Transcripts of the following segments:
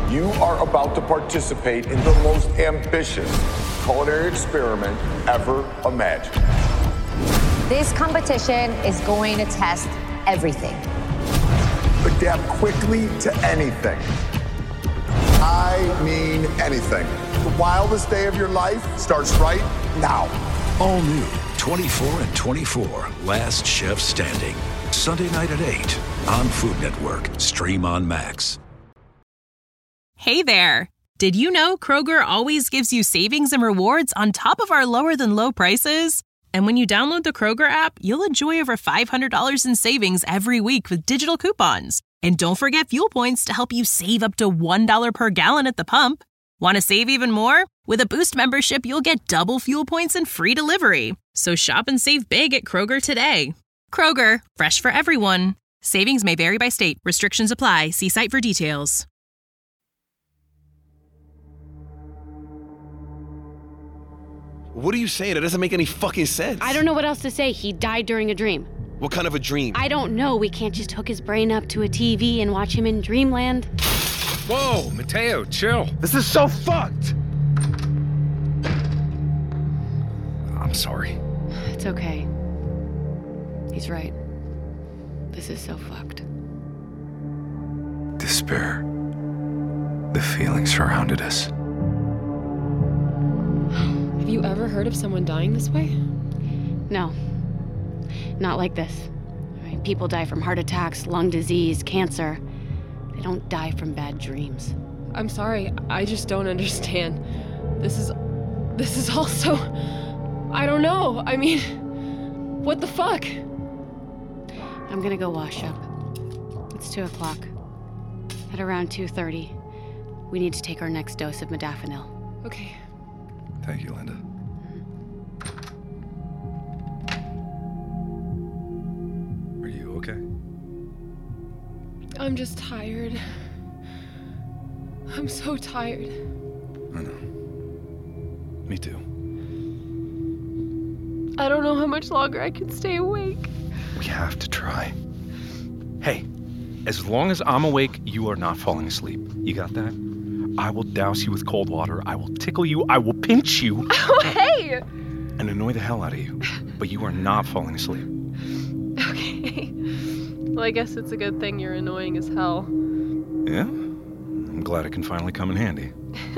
You are about to participate in the most ambitious culinary experiment ever imagined. This competition is going to test everything. Adapt quickly to anything. I mean anything. The wildest day of your life starts right now. All new 24 and 24, Last Chef Standing. Sunday night at 8 on Food Network. Stream on Max. Hey there! Did you know Kroger always gives you savings and rewards on top of our lower-than-low prices? And when you download the Kroger app, you'll enjoy over $500 in savings every week with digital coupons. And don't forget fuel points to help you save up to $1 per gallon at the pump. Want to save even more? With a Boost membership, you'll get double fuel points and free delivery. So shop and save big at Kroger today. Kroger, fresh for everyone. Savings may vary by state. Restrictions apply. See site for details. What are you saying? It doesn't make any fucking sense. I don't know what else to say. He died during a dream. What kind of a dream? I don't know. We can't just hook his brain up to a TV and watch him in dreamland. Whoa, Mateo, chill. This is so fucked. I'm sorry. It's okay. He's right. This is so fucked. Despair. The feeling surrounded us. Have you ever heard of someone dying this way? No. Not like this. I mean, people die from heart attacks, lung disease, cancer. They don't die from bad dreams. I'm sorry, I just don't understand. This is all so... I don't know. I mean, what the fuck? I'm gonna go wash up. It's 2 o'clock. At around 2:30, we need to take our next dose of modafinil. Okay. Thank you, Linda. Are you okay? I'm just tired. I'm so tired. I know. Me too. I don't know how much longer I can stay awake. We have to try. Hey, as long as I'm awake, you are not falling asleep. You got that? I will douse you with cold water. I will tickle you. I will pinch you. Oh, hey! And annoy the hell out of you. But you are not falling asleep. Okay. Well, I guess it's a good thing you're annoying as hell. Yeah? I'm glad it can finally come in handy.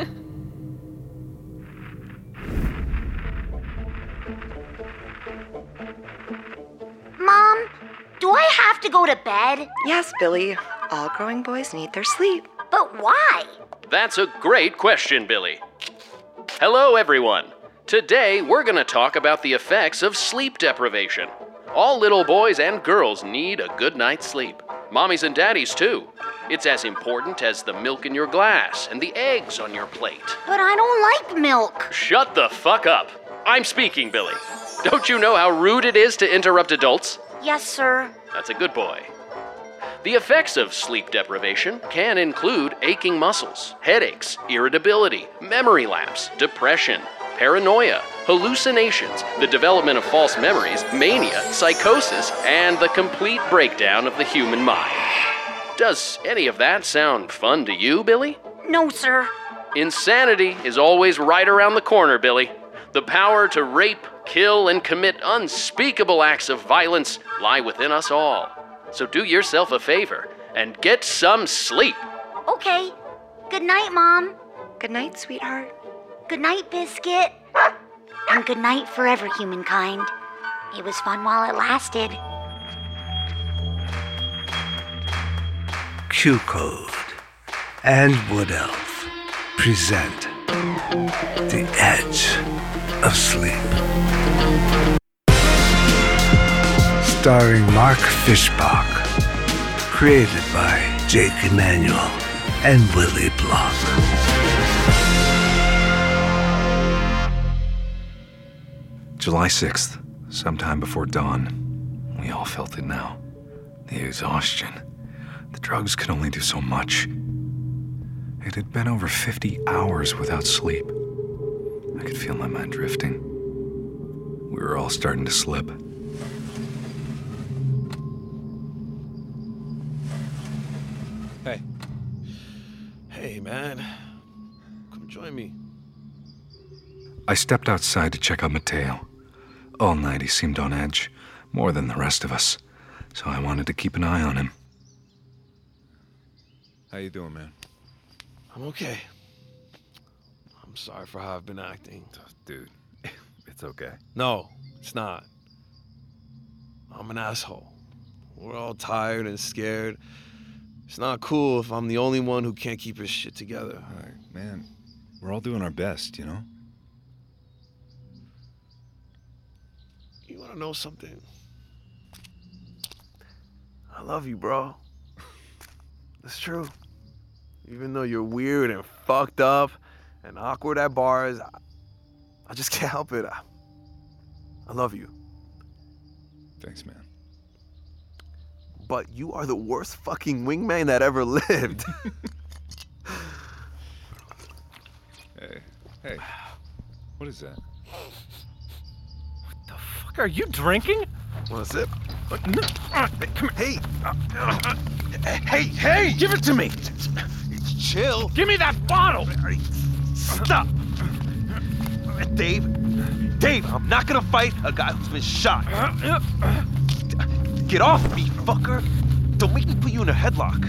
Mom, do I have to go to bed? Yes, Billy. All growing boys need their sleep. But why? That's a great question, Billy. Hello, everyone. Today, we're going to talk about the effects of sleep deprivation. All little boys and girls need a good night's sleep. Mommies and daddies, too. It's as important as the milk in your glass and the eggs on your plate. But I don't like milk. Shut the fuck up. I'm speaking, Billy. Don't you know how rude it is to interrupt adults? Yes, sir. That's a good boy. The effects of sleep deprivation can include aching muscles, headaches, irritability, memory lapse, depression, paranoia, hallucinations, the development of false memories, mania, psychosis, and the complete breakdown of the human mind. Does any of that sound fun to you, Billy? No, sir. Insanity is always right around the corner, Billy. The power to rape, kill, and commit unspeakable acts of violence lie within us all. So do yourself a favor and get some sleep. Okay. Good night, Mom. Good night, sweetheart. Good night, Biscuit. And good night forever, humankind. It was fun while it lasted. Q-Code and Wood Elf present The Edge of Sleep. Starring Mark Fishbach. Created by Jake Emanuel and Willie Block. July 6th, sometime before dawn. We all felt it now. The exhaustion. The drugs could only do so much. It had been over 50 hours without sleep. I could feel my mind drifting. We were all starting to slip. Hey, man. Come join me. I stepped outside to check out Mateo. All night he seemed on edge, more than the rest of us, so I wanted to keep an eye on him. How you doing, man? I'm okay. I'm sorry for how I've been acting. Dude, it's okay. No, it's not. I'm an asshole. We're all tired and scared. It's not cool if I'm the only one who can't keep his shit together. All right, man. We're all doing our best, you know? You wanna know something? I love you, bro. It's true. Even though you're weird and fucked up and awkward at bars, I just can't help it. I love you. Thanks, man. But you are the worst fucking wingman that ever lived. Hey. What is that? What the fuck are you drinking? Want a sip? Come here. Hey! Hey! Give it to me! Chill. Give me that bottle! Stop! Dave, I'm not gonna fight a guy who's been shot. Get off me, fucker! Don't make me put you in a headlock.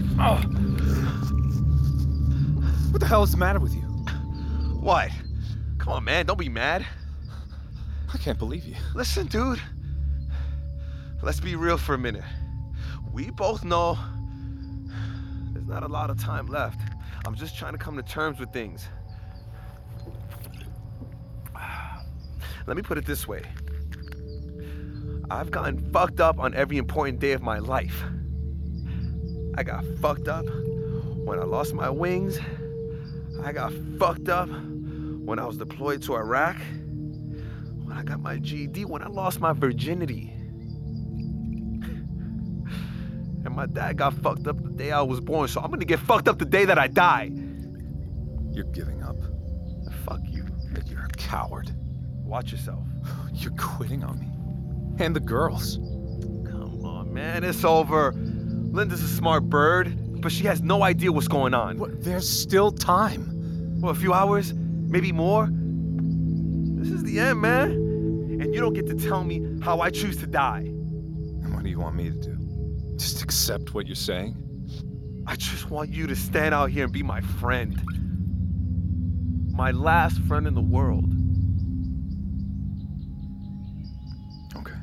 What the hell is the matter with you? What? Come on, man, don't be mad. I can't believe you. Listen, dude. Let's be real for a minute. We both know there's not a lot of time left. I'm just trying to come to terms with things. Let me put it this way. I've gotten fucked up on every important day of my life. I got fucked up when I lost my wings. I got fucked up when I was deployed to Iraq. When I got my GED, when I lost my virginity. And my dad got fucked up the day I was born, so I'm gonna get fucked up the day that I die. You're giving up. Fuck you. You're a coward. Watch yourself. You're quitting on me. And the girls. Come on, man, it's over. Linda's a smart bird, but she has no idea what's going on. What? There's still time. Well, a few hours, maybe more. This is the end, man. And you don't get to tell me how I choose to die. And what do you want me to do? Just accept what you're saying? I just want you to stand out here and be my friend. My last friend in the world. Okay.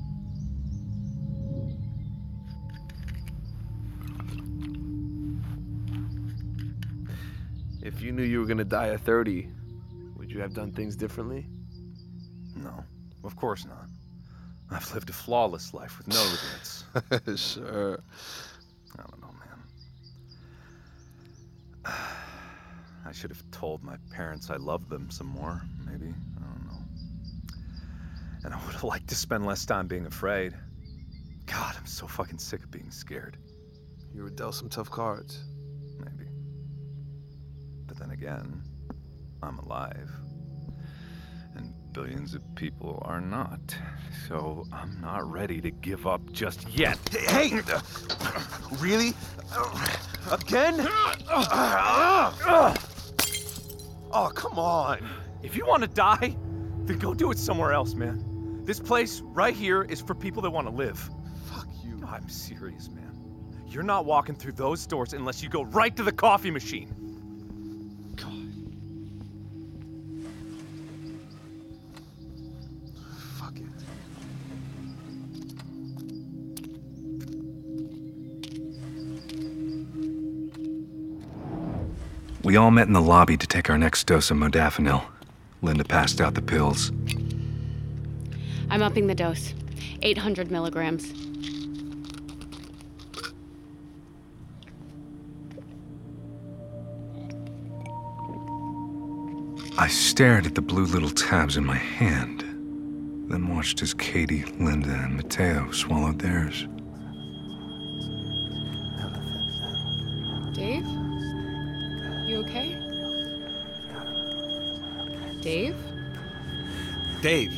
If you knew you were gonna die at 30, would you have done things differently? No, of course not. I've lived a flawless life with no regrets. Sure. I don't know, man. I should have told my parents I loved them some more, maybe. I don't know. And I would have liked to spend less time being afraid. God, I'm so fucking sick of being scared. You were dealt some tough cards. Maybe. But then again, I'm alive. And billions of people are not. So I'm not ready to give up just yet. Hey! Really? Again? Oh, come on. If you want to die, then go do it somewhere else, man. This place right here is for people that want to live. Fuck you. No, I'm serious, man. You're not walking through those doors unless you go right to the coffee machine. We all met in the lobby to take our next dose of modafinil. Linda passed out the pills. I'm upping the dose. 800 milligrams. I stared at the blue little tabs in my hand, then watched as Katie, Linda, and Mateo swallowed theirs. Dave? You okay? Dave? Dave.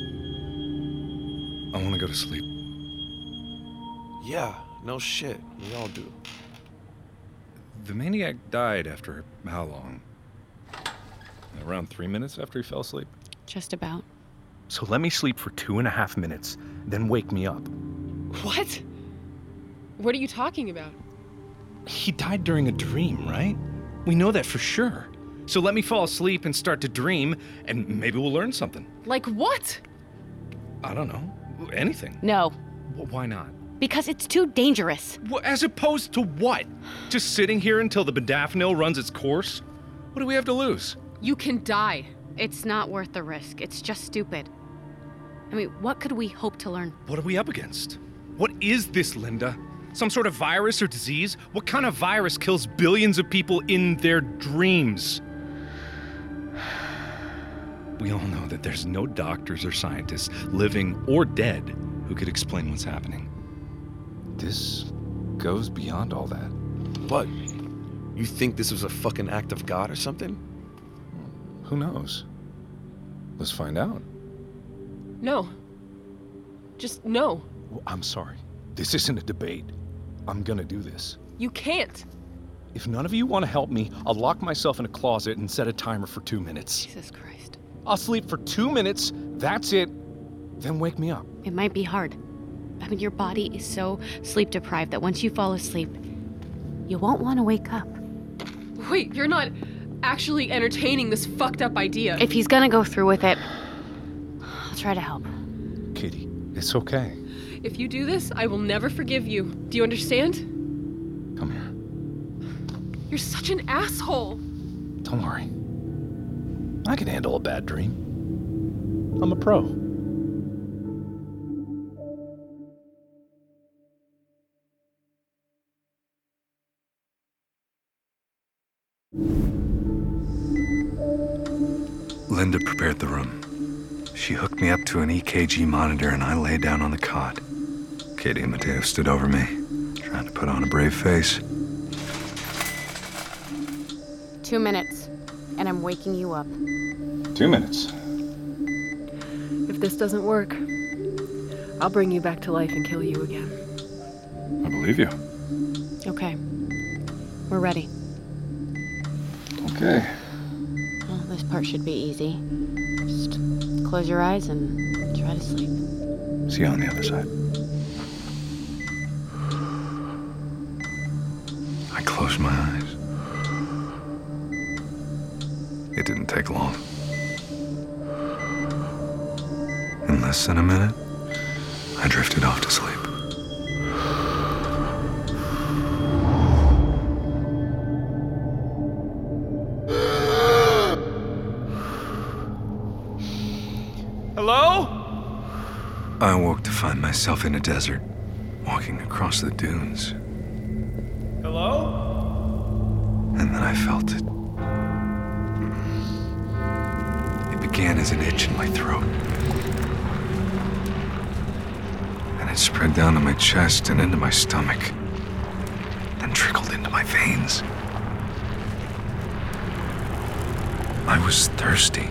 I want to go to sleep. Yeah, no shit. We all do. The maniac died after how long? Around 3 minutes after he fell asleep? Just about. So let me sleep for 2.5 minutes, then wake me up. What? What are you talking about? He died during a dream, right? We know that for sure. So let me fall asleep and start to dream, and maybe we'll learn something. Like what? I don't know. Anything. No. Why not? Because it's too dangerous. As opposed to what? Just sitting here until the Modafinil runs its course? What do we have to lose? You can die. It's not worth the risk. It's just stupid. I mean, what could we hope to learn? What are we up against? What is this, Linda? Some sort of virus or disease? What kind of virus kills billions of people in their dreams? We all know that there's no doctors or scientists, living or dead, who could explain what's happening. This goes beyond all that. What? You think this was a fucking act of God or something? Who knows? Let's find out. No. Just no. I'm sorry. This isn't a debate. I'm gonna do this. You can't. If none of you want to help me, I'll lock myself in a closet and set a timer for 2 minutes. Jesus Christ. I'll sleep for 2 minutes, that's it. Then wake me up. It might be hard. I mean, your body is so sleep deprived that once you fall asleep, you won't want to wake up. Wait, you're not actually entertaining this fucked up idea. If he's gonna go through with it, I'll try to help. Katie, it's okay. If you do this, I will never forgive you. Do you understand? Come here. You're such an asshole. Don't worry. I can handle a bad dream. I'm a pro. Linda prepared the room. She hooked me up to an EKG monitor and I lay down on the cot. Katie and Mateo stood over me, trying to put on a brave face. 2 minutes, and I'm waking you up. 2 minutes. If this doesn't work, I'll bring you back to life and kill you again. I believe you. Okay. We're ready. Okay. Well, this part should be easy. Just close your eyes and try to sleep. See you on the other side. I closed my eyes. It didn't take long. In less than a minute, I drifted off to sleep. Hello? I awoke to find myself in a desert, walking across the dunes. Hello? And then I felt it. It began as an itch in my throat. And it spread down to my chest and into my stomach. Then trickled into my veins. I was thirsty.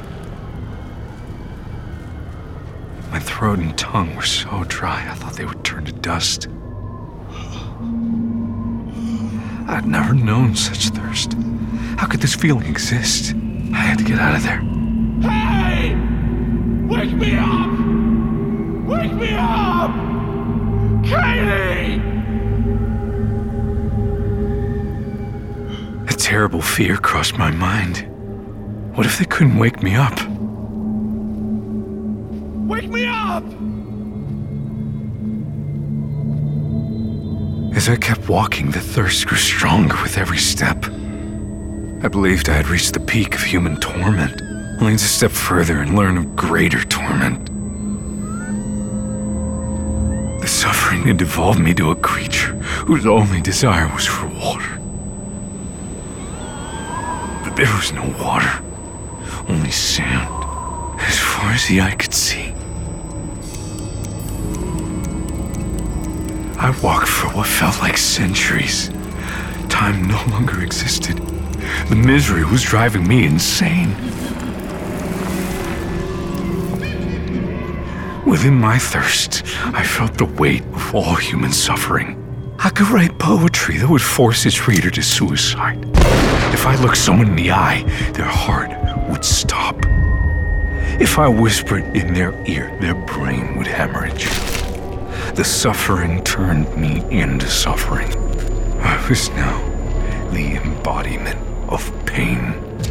My throat and tongue were so dry, I thought they would turn to dust. I'd never known such thirst. How could this feeling exist? I had to get out of there. Hey! Wake me up! Wake me up! Katie! A terrible fear crossed my mind. What if they couldn't wake me up? Wake me up! As I kept walking, the thirst grew stronger with every step. I believed I had reached the peak of human torment, only to step further and learn of greater torment. The suffering had evolved me to a creature whose only desire was for water. But there was no water, only sand, as far as the eye could see. I walked for what felt like centuries. Time no longer existed. The misery was driving me insane. Within my thirst, I felt the weight of all human suffering. I could write poetry that would force its reader to suicide. If I looked someone in the eye, their heart would stop. If I whispered in their ear, their brain would hemorrhage. The suffering turned me into suffering. I was now the embodiment of pain.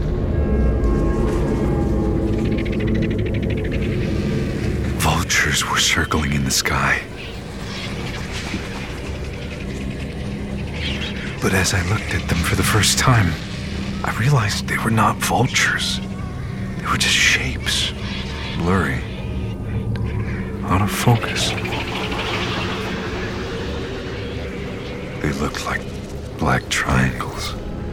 Vultures were circling in the sky. But as I looked at them for the first time, I realized they were not vultures. They were just shapes, blurry, out of focus. They looked like black triangles.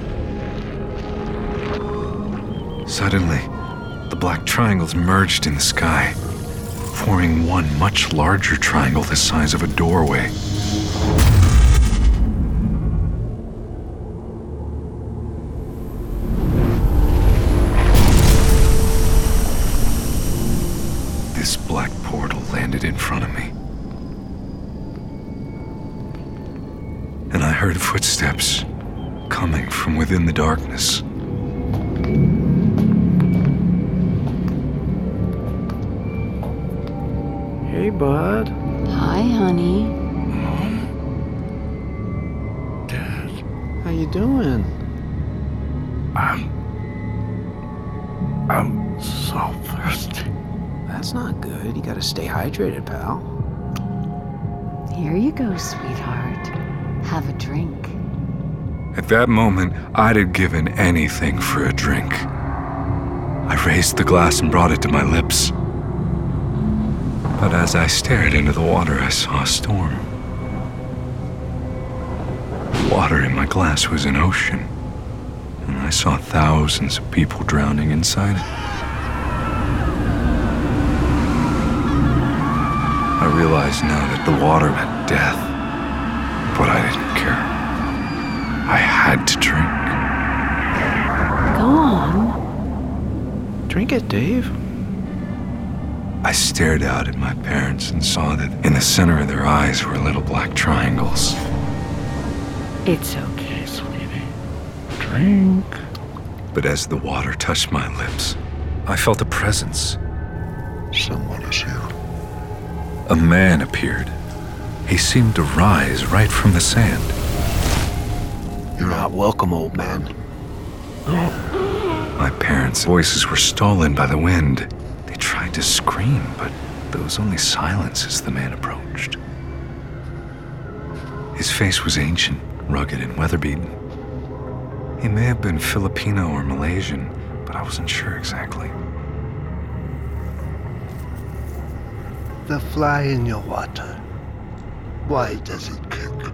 Suddenly, the black triangles merged in the sky, forming one much larger triangle the size of a doorway. This black portal landed in front of me. And I heard footsteps coming from within the darkness. Hey, bud. Hi, honey. Dad. How you doing? I'm so thirsty. That's not good. You gotta stay hydrated, pal. Here you go, sweetheart. Have a drink. At that moment, I'd have given anything for a drink. I raised the glass and brought it to my lips. But as I stared into the water, I saw a storm. The water in my glass was an ocean, and I saw thousands of people drowning inside it. I realized now that the water meant death, but I didn't care. I had to drink. Go on. Drink it, Dave. I stared out at my parents and saw that in the center of their eyes were little black triangles. It's okay, sweetie. Drink. But as the water touched my lips, I felt a presence. Someone is here. A man appeared. He seemed to rise right from the sand. You're not welcome, old man. My parents' voices were stolen by the wind. They tried to scream, but there was only silence as the man approached. His face was ancient, rugged, and weather-beaten. He may have been Filipino or Malaysian, but I wasn't sure exactly. The fly in your water. Why does it kick?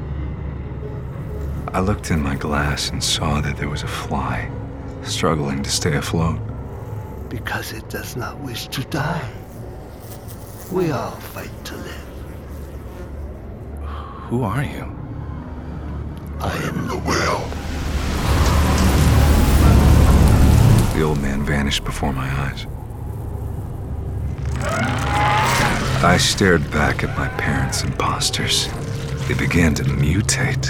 I looked in my glass and saw that there was a fly, struggling to stay afloat. Because it does not wish to die. We all fight to live. Who are you? I am the whale. The old man vanished before my eyes. I stared back at my parents' imposters. They began to mutate.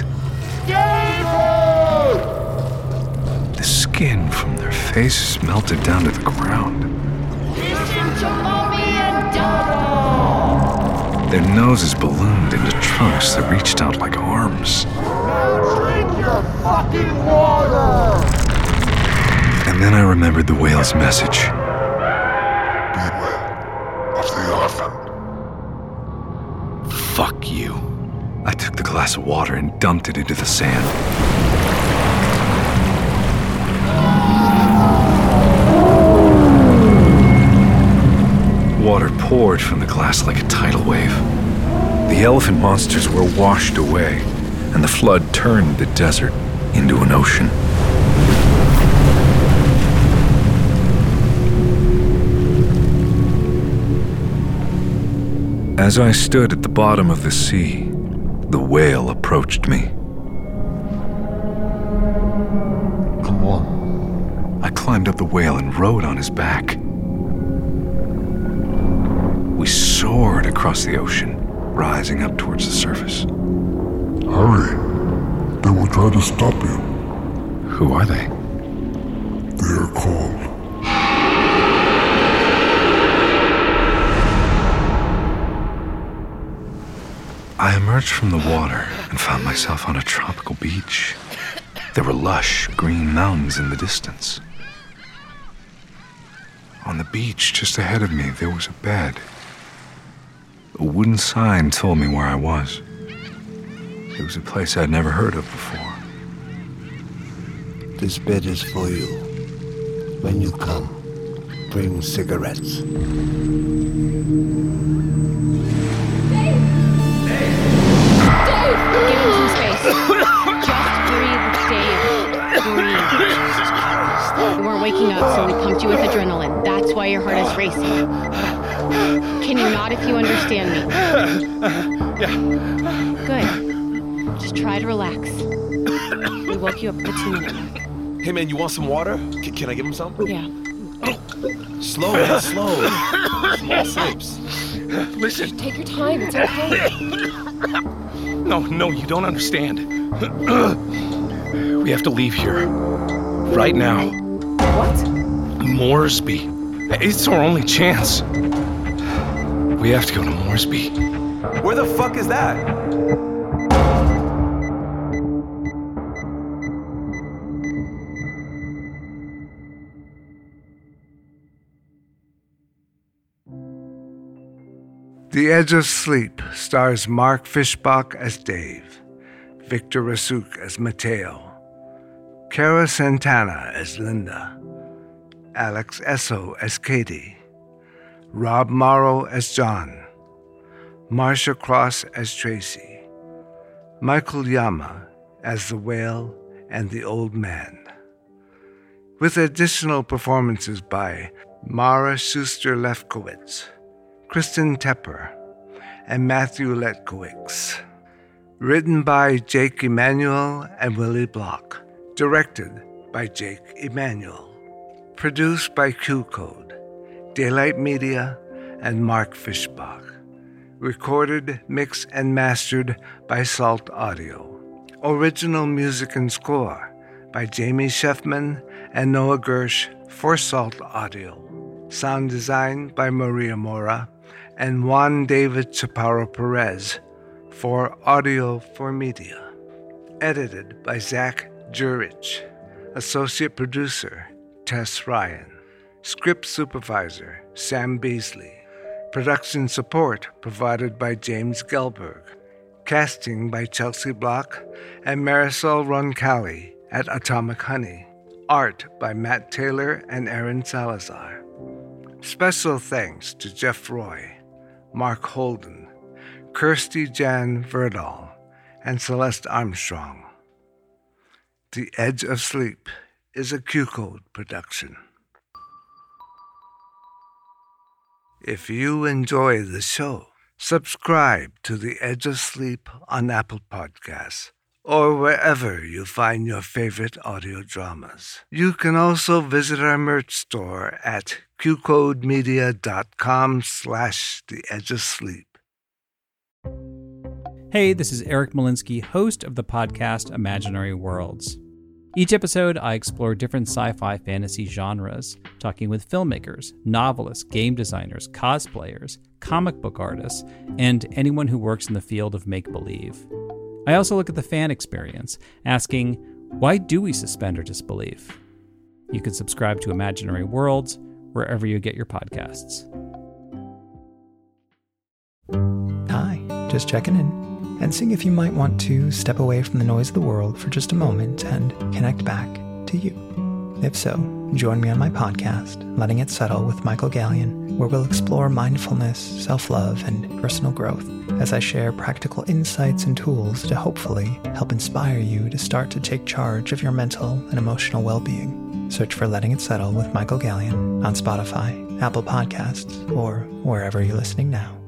The skin from their faces melted down to the ground. Listen to Mommy and Dada! Their noses ballooned into trunks that reached out like arms. Now drink your fucking water! And then I remembered the whale's message. Beware of the orphan. Fuck you. I took the glass of water and dumped it into the sand. Water poured from the glass like a tidal wave. The elephant monsters were washed away, and the flood turned the desert into an ocean. As I stood at the bottom of the sea, the whale approached me. Come on. I climbed up the whale and rode on his back. We soared across the ocean, rising up towards the surface. Hurry. They will try to stop you. Who are they? They are called... I emerged from the water and found myself on a tropical beach. There were lush, green mountains in the distance. On the beach just ahead of me, there was a bed. A wooden sign told me where I was. It was a place I'd never heard of before. This bed is for you. When you come, bring cigarettes. Give him some space. Just breathe, Dave. Breathe. You weren't waking up, so we pumped you with adrenaline. That's why your heart is racing. Can you nod if you understand me? Yeah. Good. Just try to relax. We woke you up for 2 minutes. Hey man, you want some water? Can I give him some? Yeah. Slow, man, slow. Small sips. Listen. Take your time, it's okay. No, you don't understand. We have to leave here. Right now. What? Moresby. It's our only chance. We have to go to Moresby. Where the fuck is that? The Edge of Sleep stars Mark Fischbach as Dave, Victor Rasuk as Mateo, Cara Santana as Linda, Alex Esso as Katie, Rob Morrow as John, Marcia Cross as Tracy, Michael Yama as the Whale and the Old Man, with additional performances by Mara Schuster-Lefkowitz, Kristen Tepper, and Matthew Letkowicz. Written by Jake Emanuel and Willie Block. Directed by Jake Emanuel. Produced by Q-Code, Daylight Media, and Mark Fischbach. Recorded, mixed, and mastered by Salt Audio. Original music and score by Jamie Sheffman and Noah Gersh for Salt Audio. Sound design by Maria Mora and Juan David Chaparro Perez for Audio for Media. Edited by Zach Jurich. Associate producer, Tess Ryan. Script supervisor, Sam Beasley. Production support provided by James Gelberg. Casting by Chelsea Block and Marisol Roncalli at Atomic Honey. Art by Matt Taylor and Aaron Salazar. Special thanks to Jeff Roy, Mark Holden, Kirsty Jan Verdal, and Celeste Armstrong. The Edge of Sleep is a Q-Code production. If you enjoy the show, subscribe to The Edge of Sleep on Apple Podcasts or wherever you find your favorite audio dramas. You can also visit our merch store at qcodemedia.com/theedgeofsleep. Hey, this is Eric Malinsky, host of the podcast Imaginary Worlds. Each episode, I explore different sci-fi fantasy genres, talking with filmmakers, novelists, game designers, cosplayers, comic book artists, and anyone who works in the field of make-believe. I also look at the fan experience, asking, why do we suspend our disbelief? You can subscribe to Imaginary Worlds wherever you get your podcasts. Hi, just checking in and seeing if you might want to step away from the noise of the world for just a moment and connect back to you. If so, join me on my podcast, Letting It Settle with Michael Gallion, where we'll explore mindfulness, self-love, and personal growth as I share practical insights and tools to hopefully help inspire you to start to take charge of your mental and emotional well-being. Search for Letting It Settle with Michael Gallion on Spotify, Apple Podcasts, or wherever you're listening now.